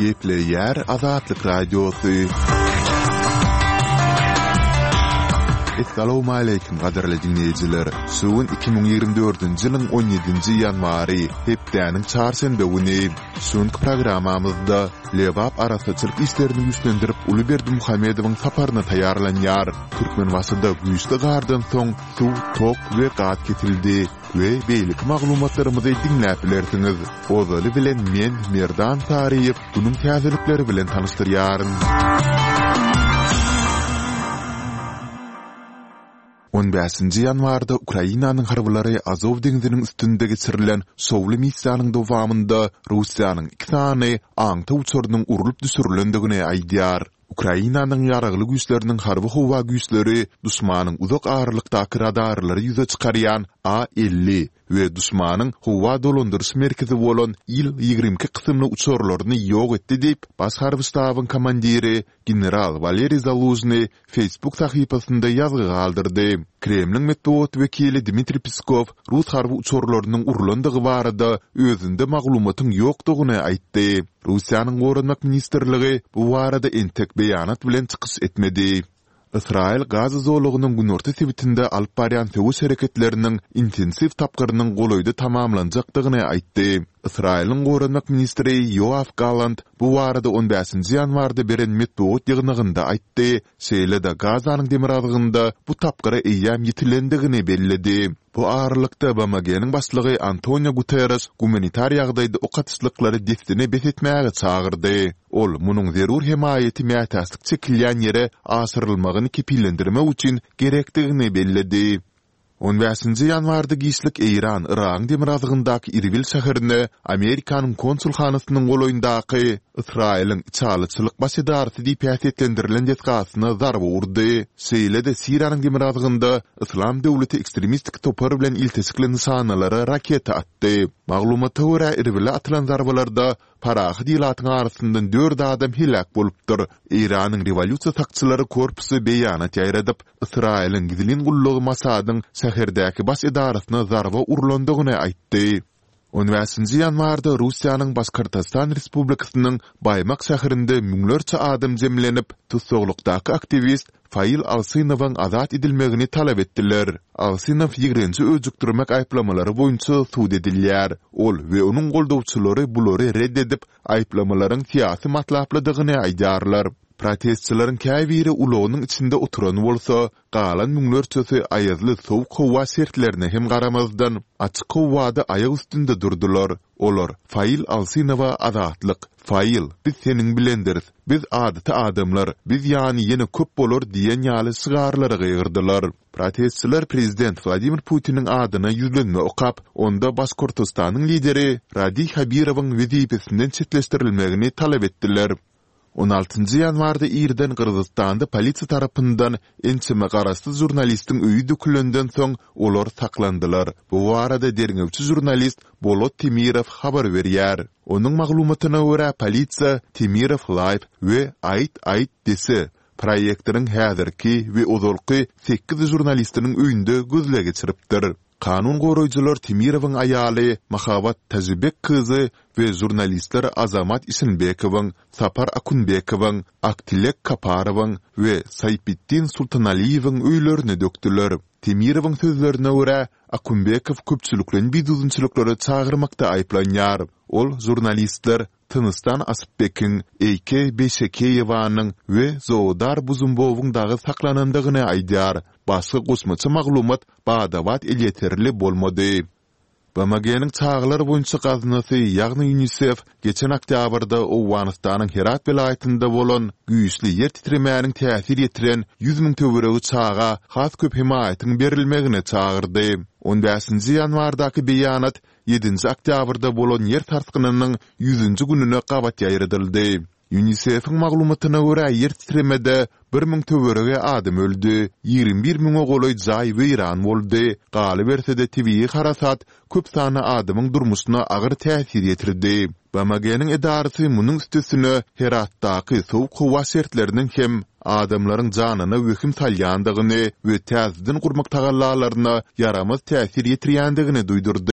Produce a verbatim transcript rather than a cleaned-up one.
Gepleyer Azatlyk Radiosu. Assalamu alaykum gaderli dinleyijiler. Suwun iki bin ýygrimi dördünji ýylyň on ýedinji ýanwary hepdäniň çarşembe güni suwun programamyzda Lewap araççylyk işlerini güýçlendirip Ulyberdi Muhammedowyň saparyna taýýarlanýar. Türkmenbaşyda güýçli gardan soň suw, tok we gat ketildi we beýlik maglumatlarymyzy dinläp bilersiňiz. Ozaly bilen men Merdan Tariýew bunyň täzelikleri bilen tanışdyrýaryn. on beşinji ýanwarda Ukrainanyň harbylary Azov deňziniň üstünde geçirilen sowly missiýanyň dowamında Russiýanyň iki sany aňta uçurynyň urulyp düşürilendigine aýdýar. Ukrainanyň ýaragly güýçleriniň harby howa güýçleri duşmanyň uzak aralykdaky radarlary ýüze çykarýan A elli we duşmanyň howa dolandyrys merkezi bolan İl ýygrimi kysymly uçurlaryny ýok etdi diýip Baş harby ştabyň komandiri general Valeriy Zaluzny Facebook sahypasynda ýazgy galdyrdy. Kremliň medeniýet wekili Dmitri Peskov Rus harby uçurlarynyň urulandygy barada özünde maglumatyň ýokdugyny aýtdy. Russiýanyň Gorunmak ministrligi bu barada entek beýanat bilen çykyş etmedi. İsrail Gaza zolugynyň günorta sebitinde alyp barýan söwüş hereketleriniň intensiv tapgyrynyň golaýdy tamamlanjakdygyny aýtdy. İsrail'in Gorunmak ministri Yoav Gallant bu barada on beşinji ýanwarda beren medeniýet ýygnygynda aýtdy. Şeýle-de Gazanyň demiradygynda bu tapgyra eýýam ýetilendigini bellidi. Bu aralykda B M G'niň başlygy Antonio Guterres humanitar ýagdaýda okatyşlyklary destine besetmäge çagyrdy. Ol munyň zerur himayeti mätäslik çekilýän ýere asyrylmagyny kepillendirmek üçin gerekdigini bellidi. on beşinji ýanwarda giýişlik Iran, Iran demiradygyndaky Irbil şäherine Amerikanyň konsulxanasynyň golaýyndaky İsrail'in çalyçylyk baş edarysy diýip ýaşetlendirilen ýetgasyna zarba urdy. Şeýle-de Siriýanyň demiradygynda Islam döwleti ekstremistik topar bilen iltisikli nişanalary raketa atdy. Maglumata görä Irbil'e atylan zarbalarda parahy diýlatyň arasyndan dört adam helak bolupdyr. Iranyň rewolýusiýa sakçylary korpusy beýanat ýaýradyp, Israil'in gizlin gullugy Mosadyň şäherdäki baş edarasyna zarba urulandygyny aýtdy. on beşinji ýanwarda Russiýanyň Başkırtastan Respublikasynyň Baymak şäherinde müňlerçe adam jemlenip, tutsaglykdaky aktivist Fail Alsynowyň azat edilmegini talap etdiler. Alsynow ýigrinji öjükdirmek aýplamalary boýunça suud edilýär. Ol we onuň goldawçylary bulary reddedip, aýplamalaryň syýasy matlaplydygyny aýdýarlar. Protestçilerin käbiri ulanyň içinde oturan bolsa, galan müňlerçesi aýazly sowuk howa sertlerine hem garamazdan açyk howada aýak üstünde durdular. Olar Fail Alsynowa azatlyk, Fail, biz seniň bilendiriz, biz adaty adamlar, biz ýani ýene köp bolar diýen ýaly sygarlary gygyrdylar. Protestçiler prezident Vladimir Putiniň adyna ýüzlenme okap, onda Başkırtystanyň lideri Radi Habirowyň wezipesinden çetleşdirilmegini talap etdiler. on altynji ýanwarda Irden Kyrgyzstanda polisiýa tarapyndan ençime garasty jurnalistiň öýü dökülenden soň olar saklandylar. Bu barada derňewçi jurnalist Bolot Temirow habar berýär. Onuň maglumatyna görä polisiýa Temirow Live we Ait Ait dese proýektiň häzirki we ozalky sekiz jurnalistiniň öýünde gözle geçiripdir. Kanun goraýjylar Temirowyň aýaly Mahabat Tajibek kyzy we jurnalistler Azamat Isinbekowyň, Sapar Akunbekowyň, Aktilek Kaparowyň we Saypittin Sultanaliýewiň öýlerini dökdiler. Temirowyň sözlerine görä Akunbekow köpçüliklen bizuzunçylyklary çagyrmakda aýplanýar. Ol jurnalistler Tınıstan Asypbekiň, Eýke Beşekeýewanyň we Zowdar Buzumbowyň dagy saklanandygyny aýdýar. Başga gosmaça maglumat badawat elýeterli bolmady. B M G'niň çağlar boýunça gaznasy ýagny UNICEF geçen oktýabrda Owganystanyň Herat vilayatynda bolan güýçli ýer titremäniň täsir ýetiren yüz miň töweregi çağa has köp himayatyň berilmegine çagyrdy. on beşinji ýanwardaky beýanat ýedinji oktýabrda bolan ýer tartgynynyň yüzünji gününe gabat ýaýradyldy. UNICEF'in maglumatyna görä ýer titremede bir miň töwerege adam öldü, ýygrimi bir miň ogolay jaý weýran boldy. Galy bersede tibii harasat köp sany adamyň durmuşyna agyr täsir ýetirdi. B M G'niň edarysy munyň üstesine Heratdaky sowuk howa sertleriniň hem adamlaryň janyna wehim salýandygyny we täzeden gurmak tagallalaryna yaramaz täsir ýetirýändigini duýdurdy.